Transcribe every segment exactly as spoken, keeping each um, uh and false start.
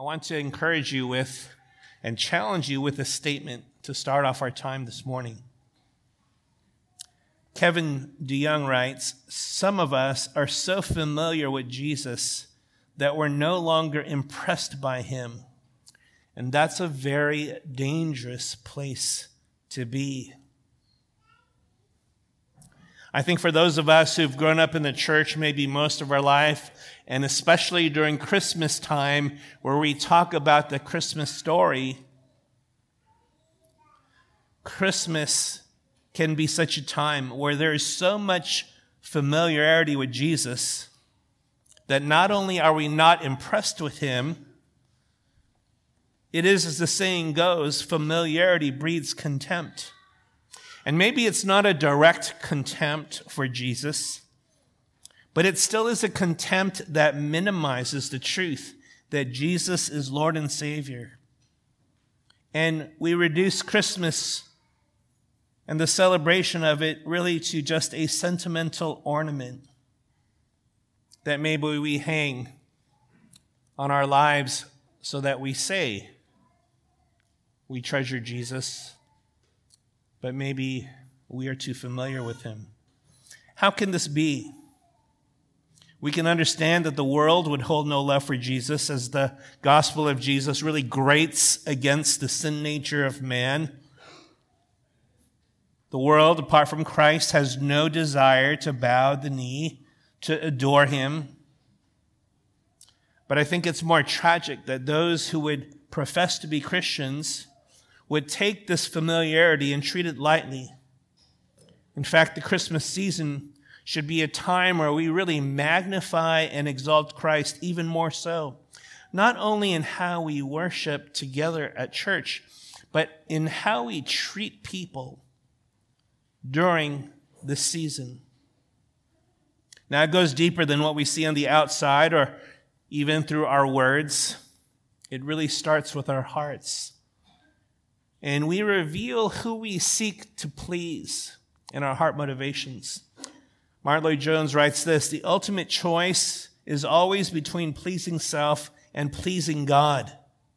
I want to encourage you with and challenge you with a statement to start off our time this morning. Kevin DeYoung writes, "Some of us are so familiar with Jesus that we're no longer impressed by him. And that's a very dangerous place to be." I think for those of us who've grown up in the church maybe most of our life, and especially during Christmas time where we talk about the Christmas story, Christmas can be such a time where there is so much familiarity with Jesus that not only are we not impressed with him, it is, as the saying goes, familiarity breeds contempt. And maybe it's not a direct contempt for Jesus, but it still is a contempt that minimizes the truth that Jesus is Lord and Savior. And we reduce Christmas and the celebration of it really to just a sentimental ornament that maybe we hang on our lives so that we say we treasure Jesus, but maybe we are too familiar with him. How can this be? We can understand that the world would hold no love for Jesus as the gospel of Jesus really grates against the sin nature of man. The world, apart from Christ, has no desire to bow the knee, to adore him. But I think it's more tragic that those who would profess to be Christians would take this familiarity and treat it lightly. In fact, the Christmas season should be a time where we really magnify and exalt Christ even more so, not only in how we worship together at church, but in how we treat people during this season. Now, it goes deeper than what we see on the outside or even through our words. It really starts with our hearts. And we reveal who we seek to please in our heart motivations. Martin Lloyd-Jones writes this: "The ultimate choice is always between pleasing self and pleasing God."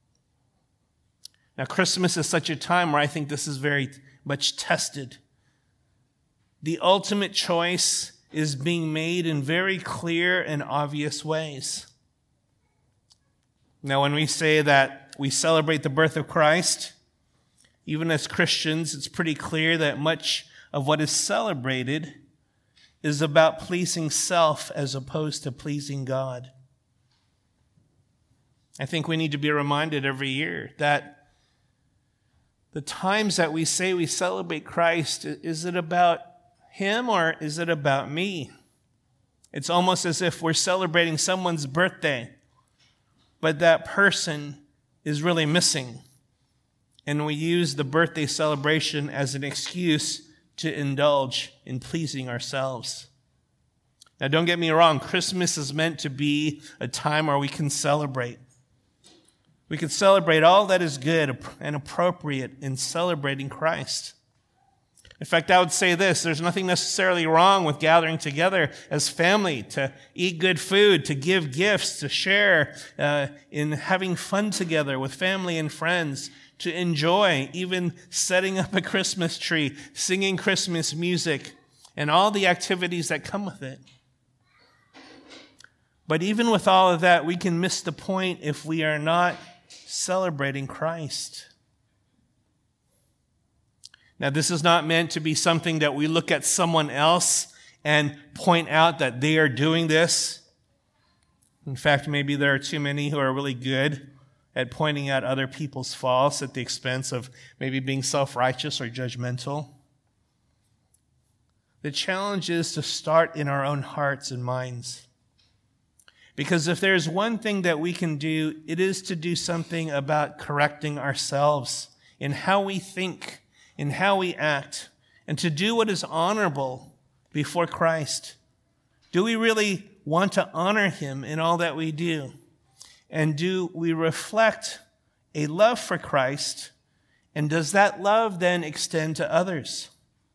Now, Christmas is such a time where I think this is very much tested. The ultimate choice is being made in very clear and obvious ways. Now, when we say that we celebrate the birth of Christ, even as Christians, it's pretty clear that much of what is celebrated is about pleasing self as opposed to pleasing God. I think we need to be reminded every year that the times that we say we celebrate Christ, is it about him or is it about me? It's almost as if we're celebrating someone's birthday, but that person is really missing. And we use the birthday celebration as an excuse to indulge in pleasing ourselves. Now, don't get me wrong. Christmas is meant to be a time where we can celebrate. We can celebrate all that is good and appropriate in celebrating Christ. In fact, I would say this: there's nothing necessarily wrong with gathering together as family to eat good food, to give gifts, to share uh, in having fun together with family and friends, to enjoy even setting up a Christmas tree, singing Christmas music, and all the activities that come with it. But even with all of that, we can miss the point if we are not celebrating Christ. Now, this is not meant to be something that we look at someone else and point out that they are doing this. In fact, maybe there are too many who are really good at pointing out other people's faults at the expense of maybe being self-righteous or judgmental. The challenge is to start in our own hearts and minds. Because if there's one thing that we can do, it is to do something about correcting ourselves in how we think, in how we act, and to do what is honorable before Christ. Do we really want to honor him in all that we do? And do we reflect a love for Christ? And does that love then extend to others?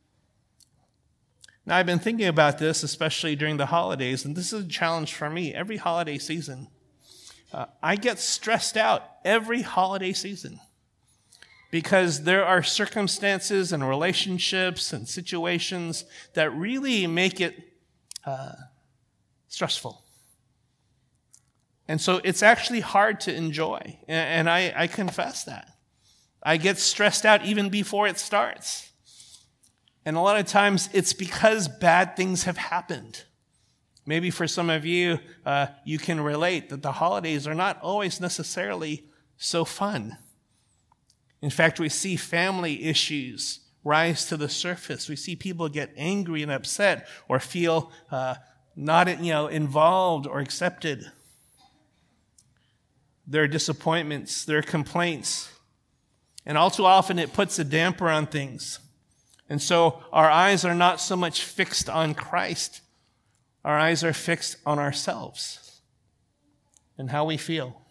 Now, I've been thinking about this, especially during the holidays, and this is a challenge for me every holiday season. uh, I get stressed out every holiday season because there are circumstances and relationships and situations that really make it uh, stressful. And so it's actually hard to enjoy, and I, I confess that. I get stressed out even before it starts. And a lot of times it's because bad things have happened. Maybe for some of you, uh, you can relate that the holidays are not always necessarily so fun. In fact, we see family issues rise to the surface. We see people get angry and upset or feel uh, not you know, involved or accepted. There are disappointments, there are complaints, and all too often it puts a damper on things. And so our eyes are not so much fixed on Christ. Our eyes are fixed on ourselves and how we feel.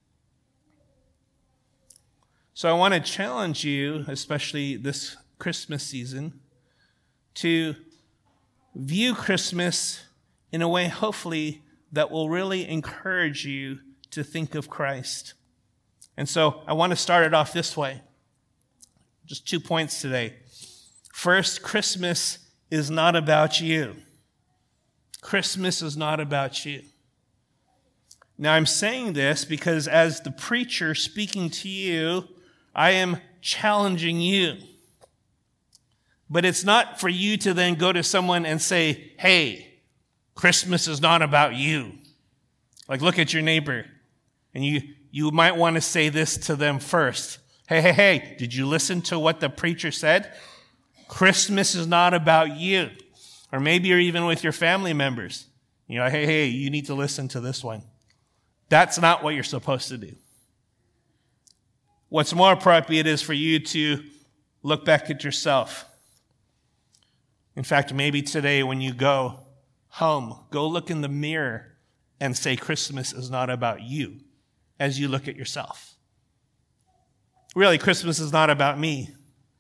So I want to challenge you, especially this Christmas season, to view Christmas in a way, hopefully, that will really encourage you to think of Christ. And so I want to start it off this way. Just two points today. First, Christmas is not about you. Christmas is not about you. Now, I'm saying this because as the preacher speaking to you, I am challenging you. But it's not for you to then go to someone and say, hey, Christmas is not about you. Like, look at your neighbor. And you, you might want to say this to them first. Hey, hey, hey, did you listen to what the preacher said? Christmas is not about you. Or maybe you're even with your family members. You know, hey, hey, you need to listen to this one. That's not what you're supposed to do. What's more appropriate is for you to look back at yourself. In fact, maybe today when you go home, go look in the mirror and say Christmas is not about you as you look at yourself. Really, Christmas is not about me.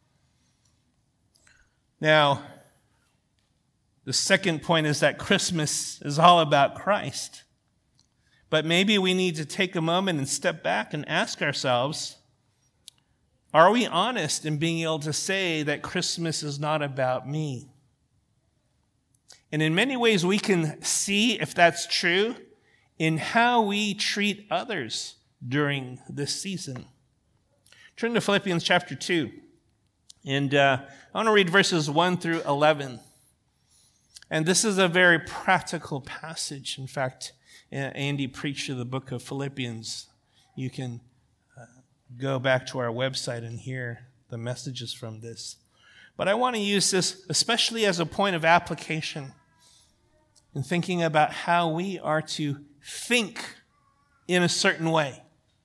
Now, the second point is that Christmas is all about Christ. But maybe we need to take a moment and step back and ask ourselves, are we honest in being able to say that Christmas is not about me? And in many ways, we can see if that's true in how we treat others during this season. Turn to Philippians chapter two. And uh, I want to read verses one through eleven. And this is a very practical passage. In fact, Andy preached through the book of Philippians. You can uh, go back to our website and hear the messages from this. But I want to use this especially as a point of application in thinking about how we are to think in a certain way.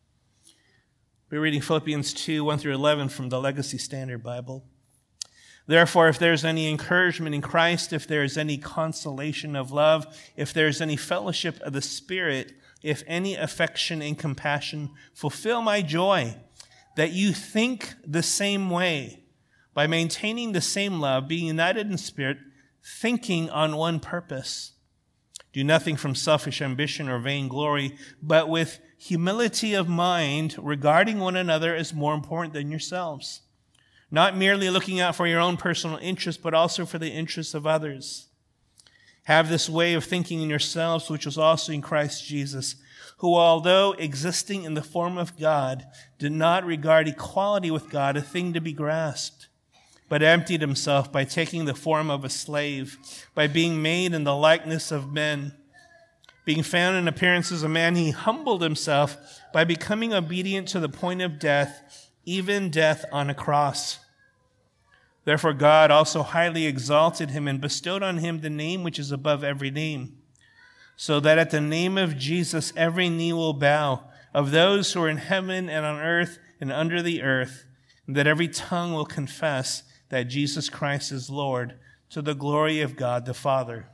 We're reading Philippians two, one through eleven from the Legacy Standard Bible. Therefore, if there's any encouragement in Christ, if there is any consolation of love, if there is any fellowship of the Spirit, if any affection and compassion, fulfill my joy, that you think the same way, by maintaining the same love, being united in spirit, thinking on one purpose. Do nothing from selfish ambition or vainglory, but with humility of mind, regarding one another as more important than yourselves. Not merely looking out for your own personal interests, but also for the interests of others. Have this way of thinking in yourselves, which was also in Christ Jesus, who, although existing in the form of God, did not regard equality with God a thing to be grasped, but emptied himself by taking the form of a slave, by being made in the likeness of men. Being found in appearance as a man, he humbled himself by becoming obedient to the point of death, even death on a cross. Therefore God also highly exalted him and bestowed on him the name which is above every name, so that at the name of Jesus every knee will bow, of those who are in heaven and on earth and under the earth, and that every tongue will confess that Jesus Christ is Lord, to the glory of God the Father.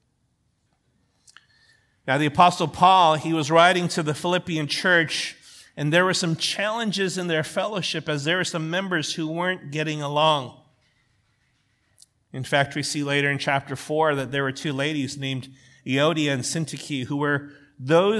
Now the Apostle Paul, he was writing to the Philippian church, and there were some challenges in their fellowship as there were some members who weren't getting along. In fact, we see later in chapter four that there were two ladies named Euodia and Syntyche who were those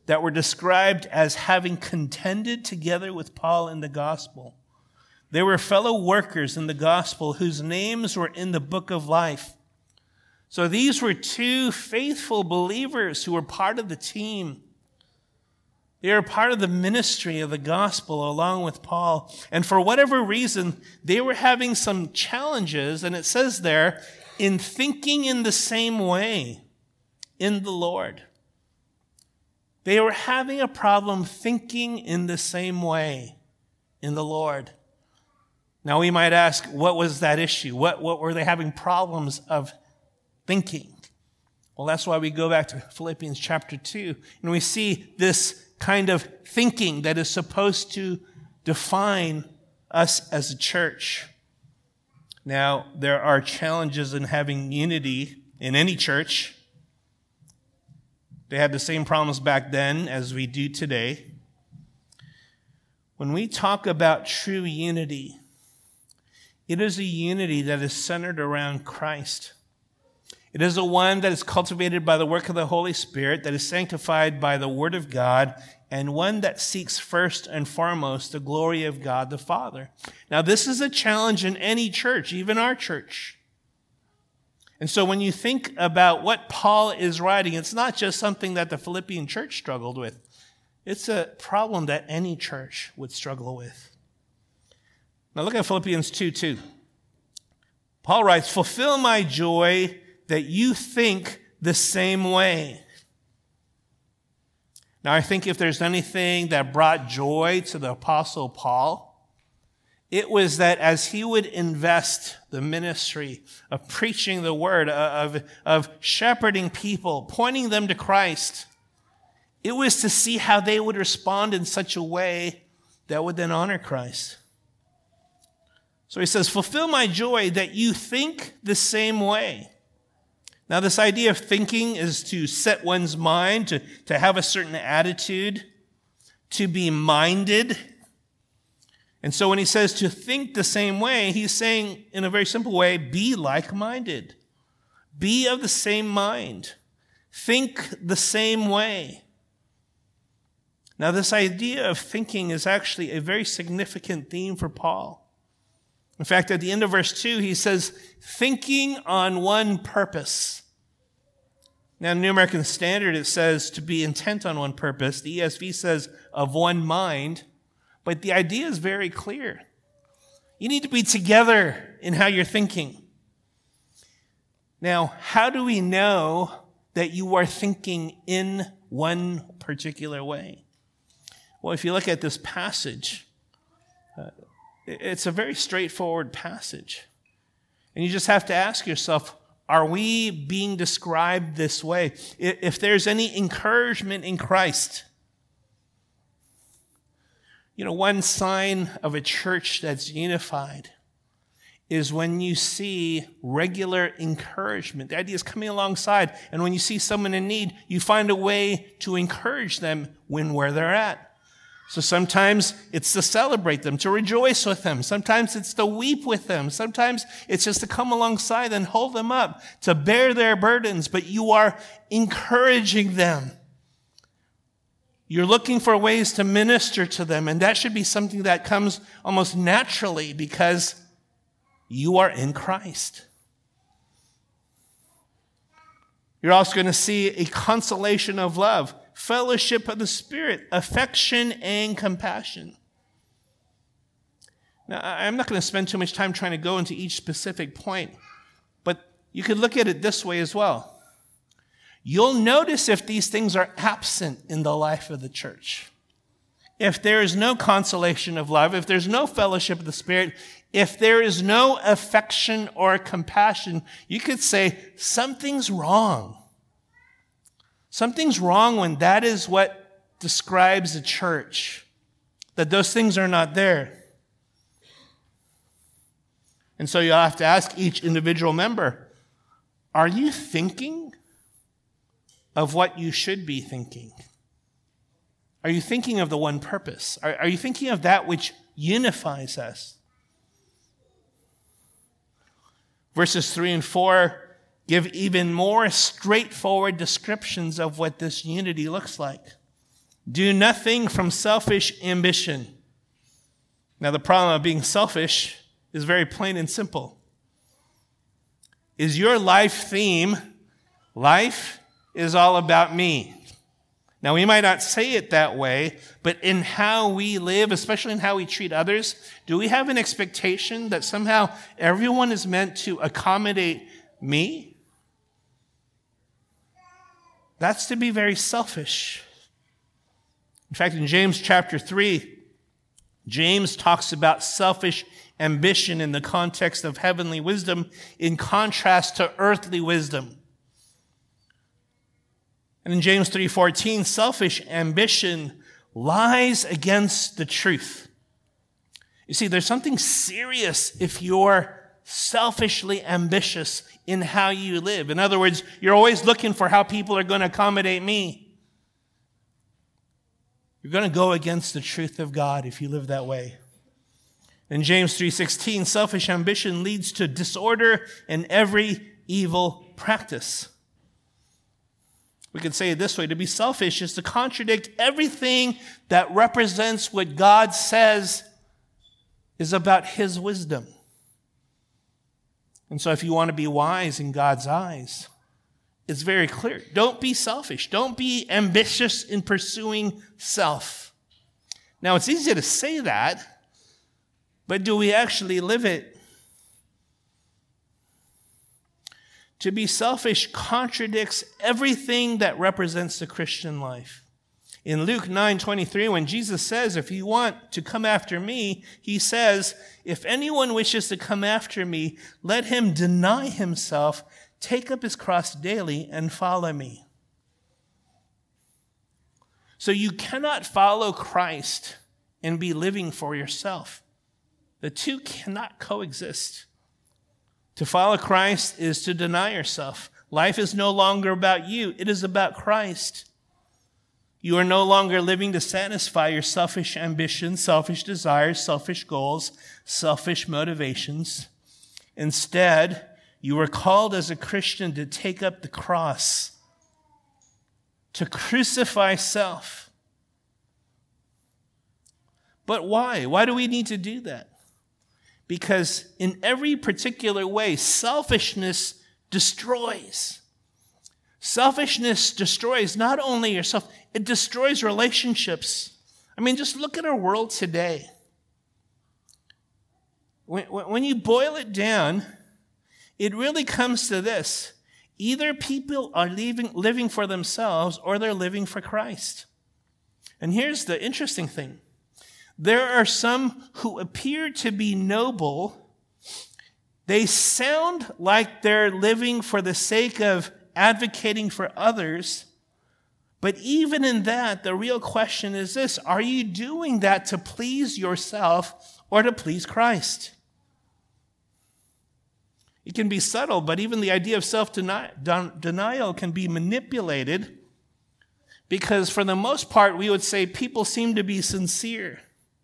that were described as having contended together with Paul in the gospel. They were fellow workers in the gospel whose names were in the book of life. So these were two faithful believers who were part of the team. They were part of the ministry of the gospel along with Paul. And for whatever reason, they were having some challenges, and it says there, in thinking in the same way in the Lord. They were having a problem thinking in the same way in the Lord. Now we might ask, what was that issue? What, what were they having problems of thinking? Well, that's why we go back to Philippians chapter two, and we see this kind of thinking that is supposed to define us as a church. Now, there are challenges in having unity in any church. They had the same problems back then as we do today. When we talk about true unity, it is a unity that is centered around Christ. It is a one that is cultivated by the work of the Holy Spirit, that is sanctified by the Word of God, and one that seeks first and foremost the glory of God the Father. Now, this is a challenge in any church, even our church. And so when you think about what Paul is writing, it's not just something that the Philippian church struggled with. It's a problem that any church would struggle with. Now look at Philippians two two. Paul writes, "Fulfill my joy that you think the same way." Now, I think if there's anything that brought joy to the Apostle Paul, it was that as he would invest the ministry of preaching the word, of, of shepherding people, pointing them to Christ, it was to see how they would respond in such a way that would then honor Christ. So he says, "Fulfill my joy that you think the same way." Now, this idea of thinking is to set one's mind, to, to have a certain attitude, to be minded. And so when he says to think the same way, he's saying in a very simple way, be like-minded. Be of the same mind. Think the same way. Now, this idea of thinking is actually a very significant theme for Paul. In fact, at the end of verse two, he says, thinking on one purpose. Now, in the New American Standard, it says to be intent on one purpose. The E S V says of one mind. But the idea is very clear. You need to be together in how you're thinking. Now, how do we know that you are thinking in one particular way? Well, if you look at this passage, uh, it's a very straightforward passage. And you just have to ask yourself, are we being described this way? If there's any encouragement in Christ, you know, one sign of a church that's unified is when you see regular encouragement. The idea is coming alongside, and when you see someone in need, you find a way to encourage them when where they're at. So sometimes it's to celebrate them, to rejoice with them. Sometimes it's to weep with them. Sometimes it's just to come alongside and hold them up, to bear their burdens, but you are encouraging them. You're looking for ways to minister to them, and that should be something that comes almost naturally because you are in Christ. You're also going to see a consolation of love, fellowship of the Spirit, affection, and compassion. Now, I'm not going to spend too much time trying to go into each specific point, but you could look at it this way as well. You'll notice if these things are absent in the life of the church. If there is no consolation of love, if there's no fellowship of the Spirit, if there is no affection or compassion, you could say something's wrong. Something's wrong when that is what describes a church, that those things are not there. And so you'll have to ask each individual member, are you thinking of what you should be thinking? Are you thinking of the one purpose? Are, are you thinking of that which unifies us? Verses three and four give even more straightforward descriptions of what this unity looks like. Do nothing from selfish ambition. Now, the problem of being selfish is very plain and simple. Is your life theme, life is all about me? Now, we might not say it that way, but in how we live, especially in how we treat others, do we have an expectation that somehow everyone is meant to accommodate me? That's to be very selfish. In fact, in James chapter three, James talks about selfish ambition in the context of heavenly wisdom in contrast to earthly wisdom. And in James three fourteen, selfish ambition lies against the truth. You see, there's something serious if you're selfishly ambitious in how you live. In other words, you're always looking for how people are going to accommodate me. You're going to go against the truth of God if you live that way. In James three sixteen, selfish ambition leads to disorder and every evil practice. We could say it this way: to be selfish is to contradict everything that represents what God says is about his wisdom. And so if you want to be wise in God's eyes, it's very clear. Don't be selfish. Don't be ambitious in pursuing self. Now, it's easy to say that, but do we actually live it? To be selfish contradicts everything that represents the Christian life. In Luke nine twenty-three, when Jesus says, if you want to come after me, he says, if anyone wishes to come after me, let him deny himself, take up his cross daily, and follow me. So you cannot follow Christ and be living for yourself. The two cannot coexist. To follow Christ is to deny yourself. Life is no longer about you. It is about Christ. You are no longer living to satisfy your selfish ambitions, selfish desires, selfish goals, selfish motivations. Instead, you are called as a Christian to take up the cross, to crucify self. But why? Why do we need to do that? Because in every particular way, selfishness destroys. Selfishness destroys not only yourself, it destroys relationships. I mean, just look at our world today. When, when you boil it down, it really comes to this. Either people are living, living for themselves or they're living for Christ. And here's the interesting thing. There are some who appear to be noble. They sound like they're living for the sake of advocating for others. But even in that, the real question is this: are you doing that to please yourself or to please Christ? It can be subtle, but even the idea of self-denial can be manipulated because for the most part, we would say people seem to be sincere.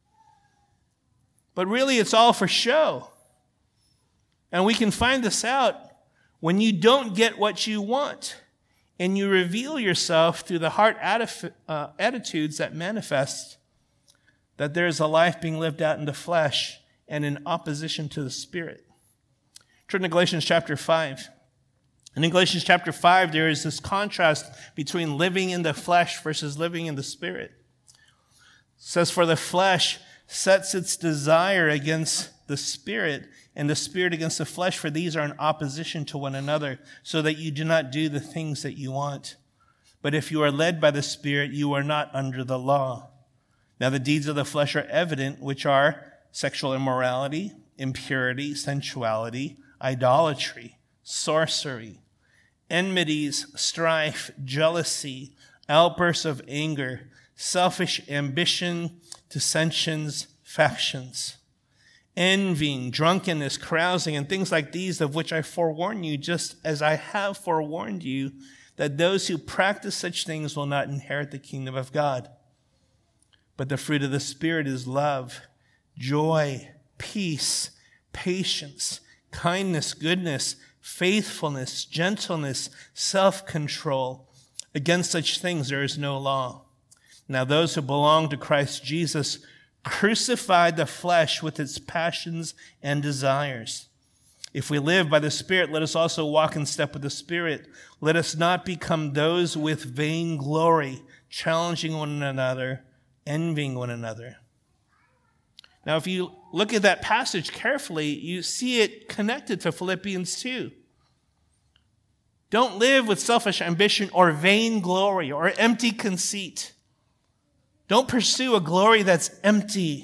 But really, it's all for show. And we can find this out when you don't get what you want and you reveal yourself through the heart atti- uh, attitudes that manifest that there is a life being lived out in the flesh and in opposition to the Spirit. Turn to Galatians chapter five. And in Galatians chapter five, there is this contrast between living in the flesh versus living in the Spirit. It says, for the flesh sets its desire against the Spirit, and the Spirit against the flesh, for these are in opposition to one another, so that you do not do the things that you want. But if you are led by the Spirit, you are not under the law. Now the deeds of the flesh are evident, which are sexual immorality, impurity, sensuality, idolatry, sorcery, enmities, strife, jealousy, outbursts of anger, selfish ambition, dissensions, factions, envying, drunkenness, carousing, and things like these, of which I forewarn you, just as I have forewarned you, that those who practice such things will not inherit the kingdom of God. But the fruit of the Spirit is love, joy, peace, patience, kindness, goodness, faithfulness, gentleness, self-control. Against such things there is no law. Now those who belong to Christ Jesus crucified the flesh with its passions and desires. If we live by the Spirit, let us also walk in step with the Spirit. Let us not become those with vain glory, challenging one another, envying one another. Now, if you look at that passage carefully, you see it connected to Philippians two. Don't live with selfish ambition or vain glory or empty conceit. Don't pursue a glory that's empty.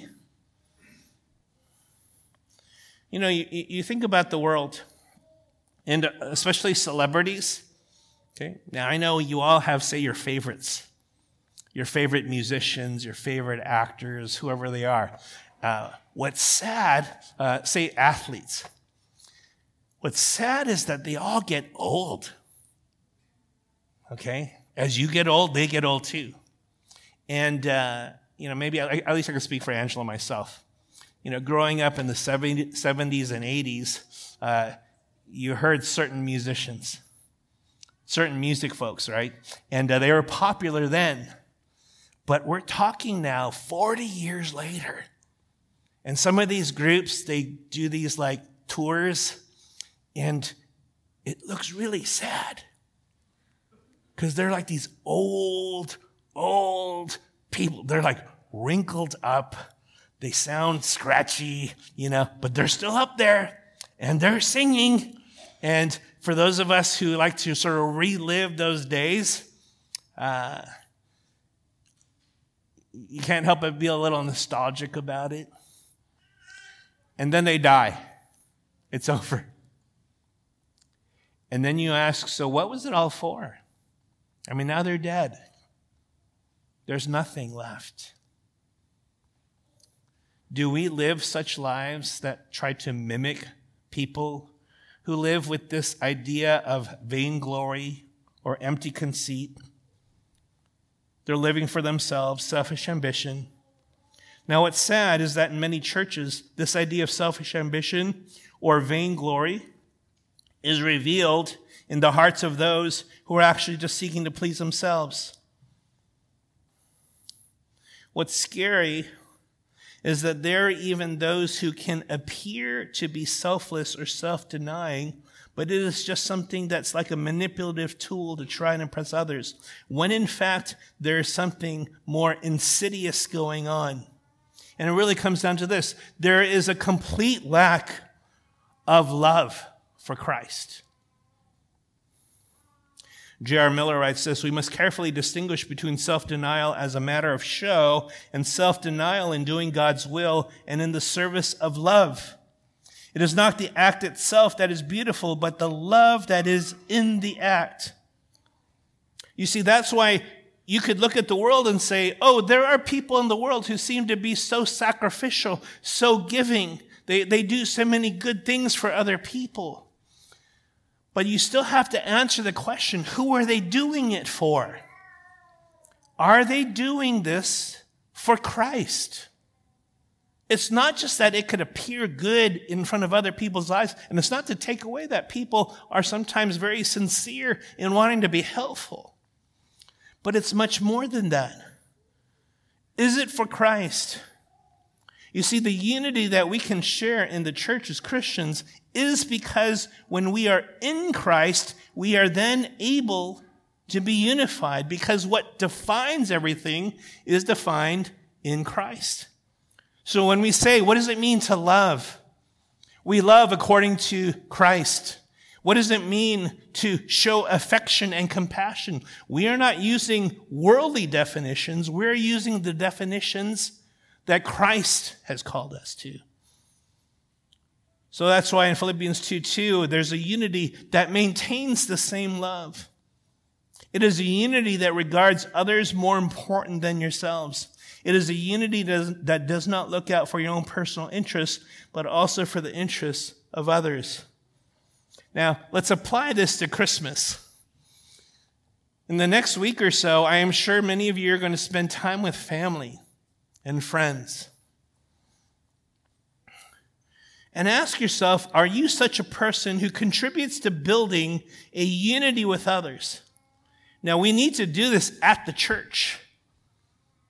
You know, you, you think about the world, and especially celebrities. Okay, now I know you all have, say, your favorites, your favorite musicians, your favorite actors, whoever they are. Uh, what's sad, uh, say athletes. What's sad is that they all get old. Okay, as you get old, they get old too. And uh, you know, maybe at least I can speak for Angela myself. You know, growing up in the seventies and eighties, uh, you heard certain musicians, certain music folks, right? And uh, they were popular then. But we're talking now forty years later. And some of these groups, they do these like tours, and it looks really sad. Because they're like these old, old people. They're like wrinkled up. They sound scratchy, you know, but they're still up there and they're singing. And for those of us who like to sort of relive those days, uh, you can't help but be a little nostalgic about it. And then they die. It's over. And then you ask, so what was it all for? I mean, now they're dead. There's nothing left. Do we live such lives that try to mimic people who live with this idea of vainglory or empty conceit? They're living for themselves, selfish ambition. Now, what's sad is that in many churches, this idea of selfish ambition or vainglory is revealed in the hearts of those who are actually just seeking to please themselves. What's scary is that there are even those who can appear to be selfless or self-denying, but it is just something that's like a manipulative tool to try and impress others, when in fact there is something more insidious going on. And it really comes down to this. There is a complete lack of love for Christ. J R Miller writes this: we must carefully distinguish between self-denial as a matter of show and self-denial in doing God's will and in the service of love. It is not the act itself that is beautiful, but the love that is in the act. You see, that's why you could look at the world and say, oh, there are people in the world who seem to be so sacrificial, so giving. They, they do so many good things for other people. But you still have to answer the question, who are they doing it for? Are they doing this for Christ? It's not just that it could appear good in front of other people's eyes, and it's not to take away that people are sometimes very sincere in wanting to be helpful. But it's much more than that. Is it for Christ? You see, the unity that we can share in the church as Christians is because when we are in Christ, we are then able to be unified, because what defines everything is defined in Christ. So when we say, what does it mean to love? We love according to Christ. What does it mean to show affection and compassion? We are not using worldly definitions. We're using the definitions that Christ has called us to. So that's why in Philippians two two, there's a unity that maintains the same love. It is a unity that regards others more important than yourselves. It is a unity that does not look out for your own personal interests, but also for the interests of others. Now, let's apply this to Christmas. In the next week or so, I am sure many of you are going to spend time with family and friends. And ask yourself, are you such a person who contributes to building a unity with others? Now, we need to do this at the church.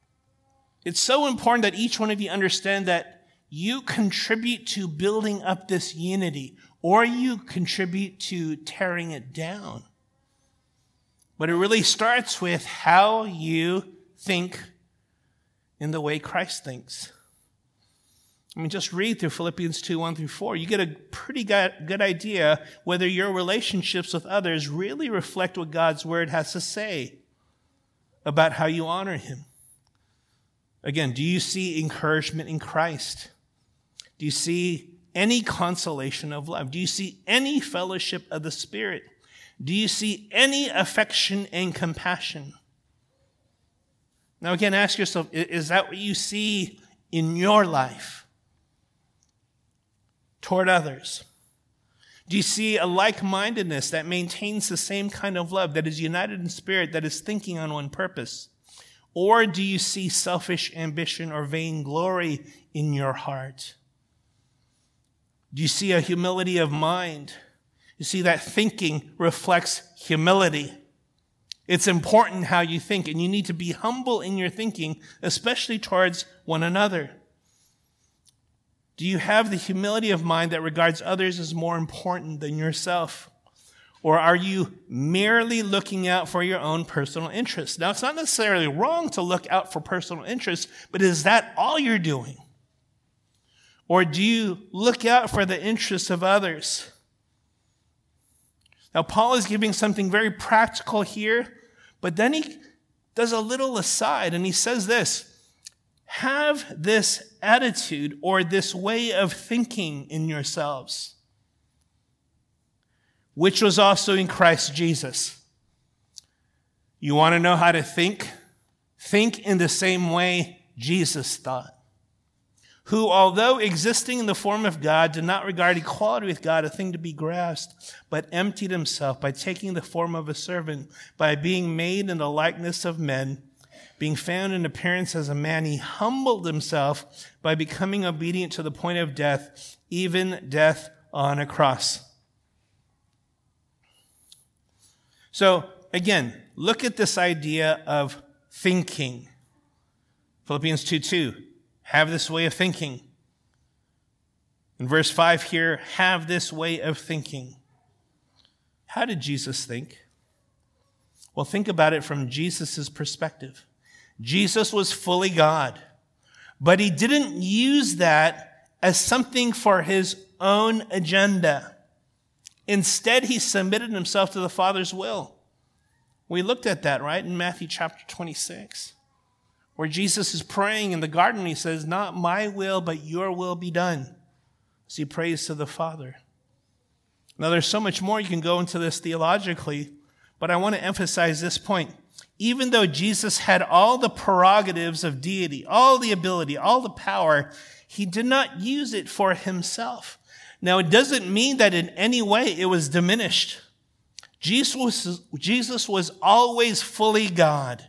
It's so important that each one of you understand that you contribute to building up this unity, or you contribute to tearing it down. But it really starts with how you think in the way Christ thinks. I mean, just read through Philippians two, one through four. You get a pretty good idea whether your relationships with others really reflect what God's word has to say about how you honor him. Again, do you see encouragement in Christ? Do you see any consolation of love? Do you see any fellowship of the Spirit? Do you see any affection and compassion? Now again, ask yourself, is that what you see in your life toward others? Do you see a like-mindedness that maintains the same kind of love, that is united in spirit, that is thinking on one purpose? Or do you see selfish ambition or vainglory in your heart? Do you see a humility of mind? You see that thinking reflects humility. It's important how you think, and you need to be humble in your thinking, especially towards one another. Do you have the humility of mind that regards others as more important than yourself? Or are you merely looking out for your own personal interests? Now, it's not necessarily wrong to look out for personal interests, but is that all you're doing? Or do you look out for the interests of others? Now, Paul is giving something very practical here, but then he does a little aside, and he says this: have this attitude or this way of thinking in yourselves, which was also in Christ Jesus. You want to know how to think? Think in the same way Jesus thought, who, although existing in the form of God, did not regard equality with God a thing to be grasped, but emptied himself by taking the form of a servant, by being made in the likeness of men. Being found in appearance as a man, he humbled himself by becoming obedient to the point of death, even death on a cross. So, again, look at this idea of thinking. Philippians two two, have this way of thinking. In verse five here, have this way of thinking. How did Jesus think? Well, think about it from Jesus' perspective. Jesus was fully God, but he didn't use that as something for his own agenda. Instead, he submitted himself to the Father's will. We looked at that, right, in Matthew chapter twenty-six, where Jesus is praying in the garden. He says, not my will, but your will be done, as he prays to the Father. Now, there's so much more you can go into this theologically, but I want to emphasize this point. Even though Jesus had all the prerogatives of deity, all the ability, all the power, he did not use it for himself. Now, it doesn't mean that in any way it was diminished. Jesus was, Jesus was always fully God.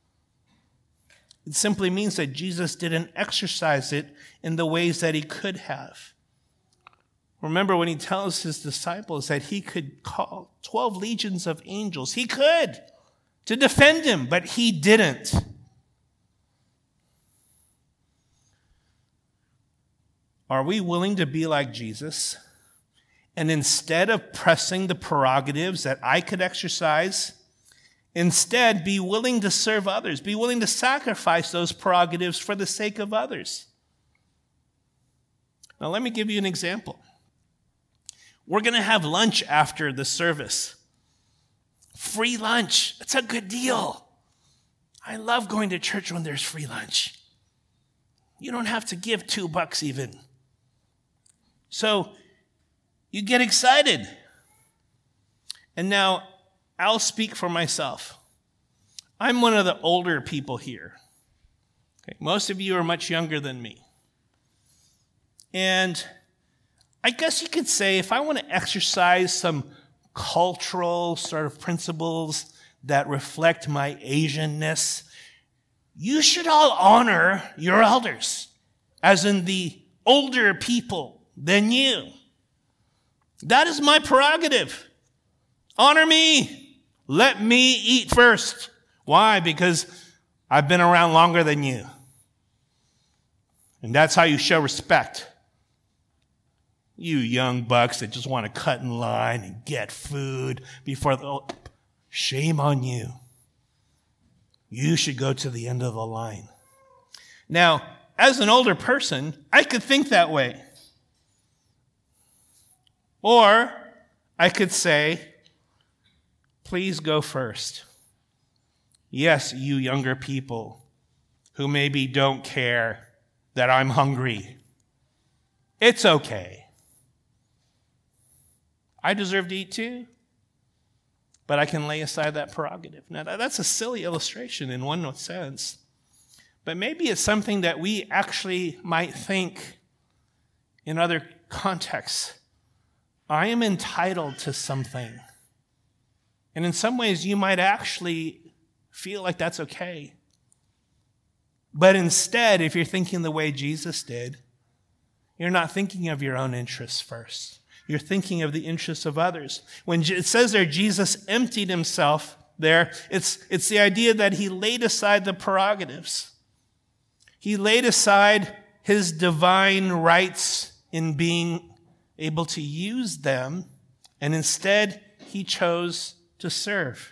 It simply means that Jesus didn't exercise it in the ways that he could have. Remember when he tells his disciples that he could call twelve legions of angels. He could, to defend him, but he didn't. Are we willing to be like Jesus? And instead of pressing the prerogatives that I could exercise, instead be willing to serve others, be willing to sacrifice those prerogatives for the sake of others? Now, let me give you an example. We're going to have lunch after the service. Free lunch. It's a good deal. I love going to church when there's free lunch. You don't have to give two bucks even. So you get excited. And now I'll speak for myself. I'm one of the older people here. Okay, most of you are much younger than me. And I guess you could say if I want to exercise some cultural sort of principles that reflect my Asianness, you should all honor your elders, as in the older people than you. That is my prerogative. Honor me. Let me eat first. Why? Because I've been around longer than you. And that's how you show respect. You young bucks that just want to cut in line and get food before the... Oh, shame on you. You should go to the end of the line. Now, as an older person, I could think that way. Or I could say, please go first. Yes, you younger people who maybe don't care that I'm hungry. It's okay. I deserve to eat too, but I can lay aside that prerogative. Now, that's a silly illustration in one sense, but maybe it's something that we actually might think in other contexts. I am entitled to something. And in some ways, you might actually feel like that's okay. But instead, if you're thinking the way Jesus did, you're not thinking of your own interests first. You're thinking of the interests of others. When it says there, Jesus emptied himself there, it's, it's the idea that he laid aside the prerogatives. He laid aside his divine rights in being able to use them, and instead he chose to serve.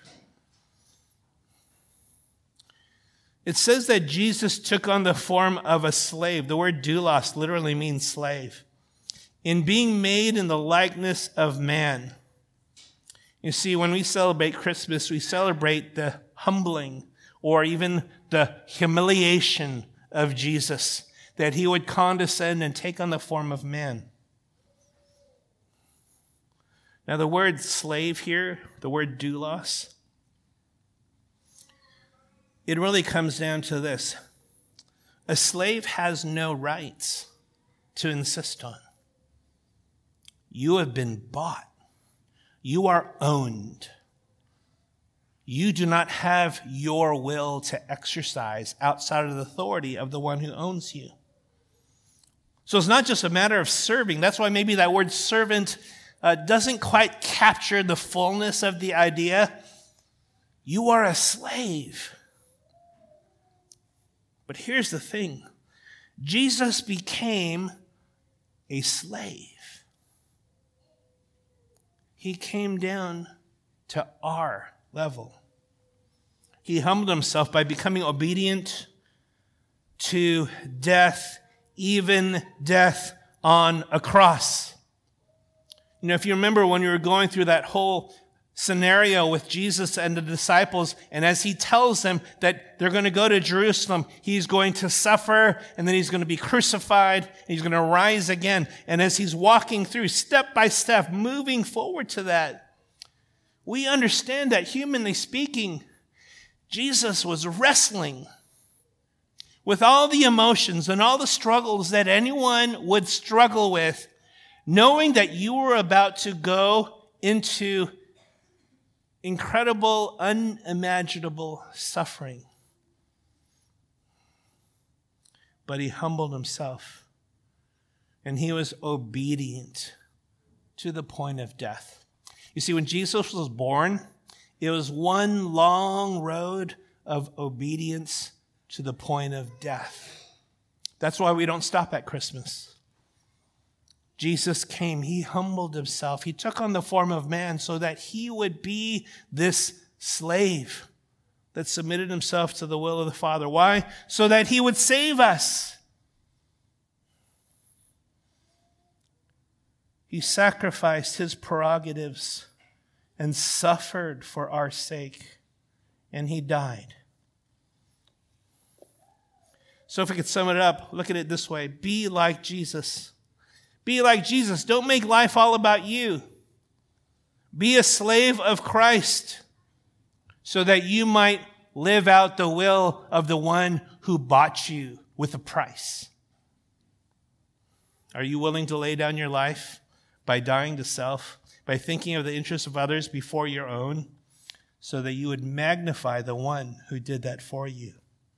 It says that Jesus took on the form of a slave. The word doulos literally means slave. In being made in the likeness of man. You see, when we celebrate Christmas, we celebrate the humbling or even the humiliation of Jesus, that he would condescend and take on the form of man. Now, the word slave here, the word doulos, it really comes down to this. A slave has no rights to insist on. You have been bought. You are owned. You do not have your will to exercise outside of the authority of the one who owns you. So it's not just a matter of serving. That's why maybe that word servant uh, doesn't quite capture the fullness of the idea. You are a slave. But here's the thing. Jesus became a slave. He came down to our level. He humbled himself by becoming obedient to death, even death on a cross. You know, if you remember when we were going through that whole scenario with Jesus and the disciples, and as he tells them that they're going to go to Jerusalem, he's going to suffer, and then he's going to be crucified, and he's going to rise again. And as he's walking through step by step, moving forward to that, we understand that humanly speaking, Jesus was wrestling with all the emotions and all the struggles that anyone would struggle with, knowing that you were about to go into incredible, unimaginable suffering. But he humbled himself, and he was obedient to the point of death. You see, when Jesus was born, it was one long road of obedience to the point of death. That's why we don't stop at Christmas. Jesus came, he humbled himself, he took on the form of man so that he would be this slave that submitted himself to the will of the Father. Why? So that he would save us. He sacrificed his prerogatives and suffered for our sake, and he died. So if we could sum it up, look at it this way. Be like Jesus. Be like Jesus. Don't make life all about you. Be a slave of Christ so that you might live out the will of the one who bought you with a price. Are you willing to lay down your life by dying to self, by thinking of the interests of others before your own, so that you would magnify the one who did that for you?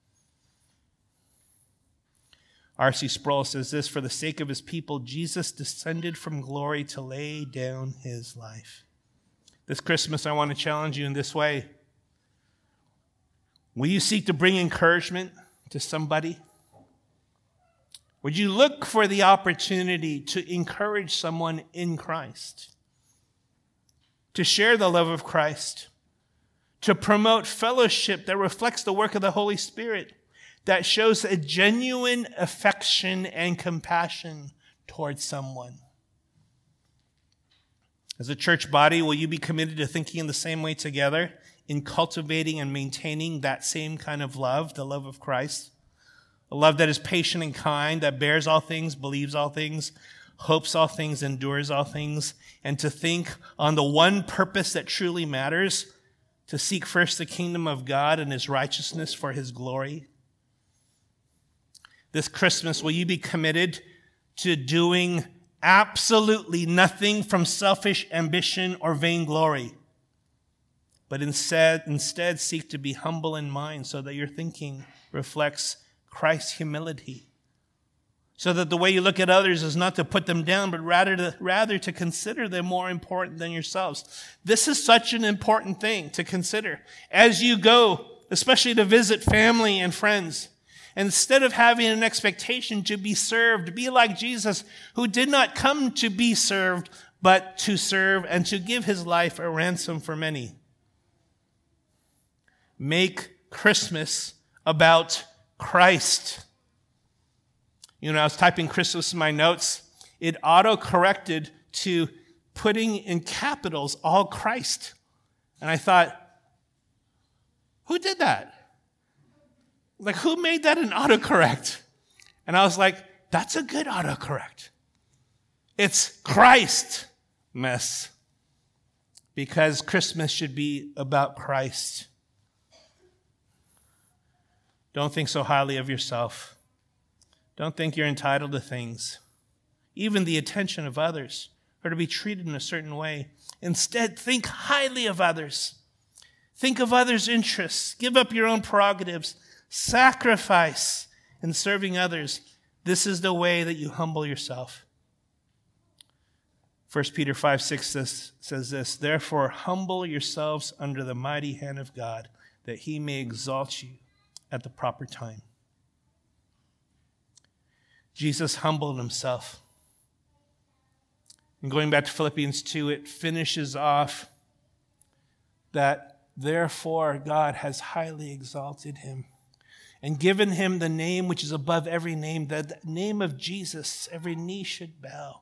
R C Sproul says this, for the sake of his people, Jesus descended from glory to lay down his life. This Christmas, I want to challenge you in this way. Will you seek to bring encouragement to somebody? Would you look for the opportunity to encourage someone in Christ, to share the love of Christ, to promote fellowship that reflects the work of the Holy Spirit, that shows a genuine affection and compassion towards someone? As a church body, will you be committed to thinking in the same way together, in cultivating and maintaining that same kind of love, the love of Christ? A love that is patient and kind, that bears all things, believes all things, hopes all things, endures all things, and to think on the one purpose that truly matters, to seek first the kingdom of God and his righteousness for his glory. This Christmas, will you be committed to doing absolutely nothing from selfish ambition or vainglory, but instead, instead seek to be humble in mind so that your thinking reflects Christ's humility, so that the way you look at others is not to put them down, but rather to, rather to consider them more important than yourselves. This is such an important thing to consider as you go, especially to visit family and friends. Instead of having an expectation to be served, be like Jesus, who did not come to be served, but to serve and to give his life a ransom for many. Make Christmas about Christ. You know, I was typing Christmas in my notes. It auto-corrected to putting in capitals all Christ. And I thought, who did that? Like, who made that an autocorrect? And I was like, that's a good autocorrect. It's Christ, mess. Because Christmas should be about Christ. Don't think so highly of yourself. Don't think you're entitled to things, even the attention of others, or to be treated in a certain way. Instead, think highly of others. Think of others' interests. Give up your own prerogatives. Sacrifice in serving others. This is the way that you humble yourself. First Peter five six says, says this, therefore humble yourselves under the mighty hand of God, that he may exalt you at the proper time. Jesus humbled himself. And going back to Philippians two, it finishes off that therefore God has highly exalted him and given him the name which is above every name, that the name of Jesus, every knee should bow,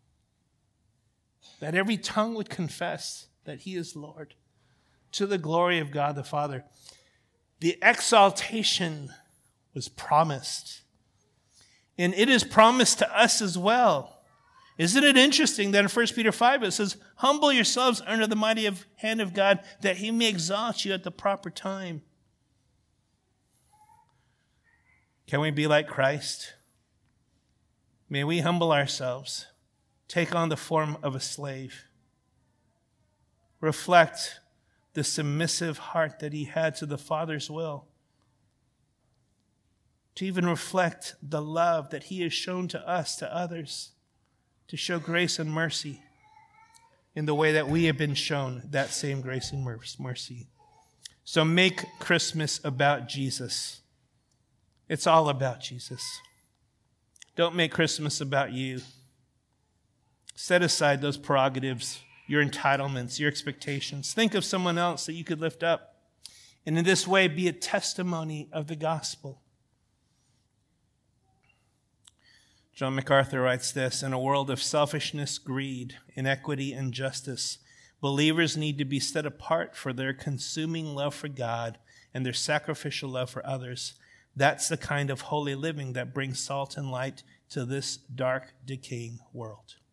that every tongue would confess that he is Lord, to the glory of God the Father. The exaltation was promised, and it is promised to us as well. Isn't it interesting that in First Peter five it says, humble yourselves under the mighty hand of God, that he may exalt you at the proper time. Can we be like Christ? May we humble ourselves, take on the form of a slave, reflect the submissive heart that he had to the Father's will, to even reflect the love that he has shown to us, to others, to show grace and mercy in the way that we have been shown that same grace and mercy. So make Christmas about Jesus. It's all about Jesus. Don't make Christmas about you. Set aside those prerogatives, your entitlements, your expectations. Think of someone else that you could lift up. And in this way, be a testimony of the gospel. John MacArthur writes this, in a world of selfishness, greed, inequity, and injustice, believers need to be set apart for their consuming love for God and their sacrificial love for others. That's the kind of holy living that brings salt and light to this dark, decaying world.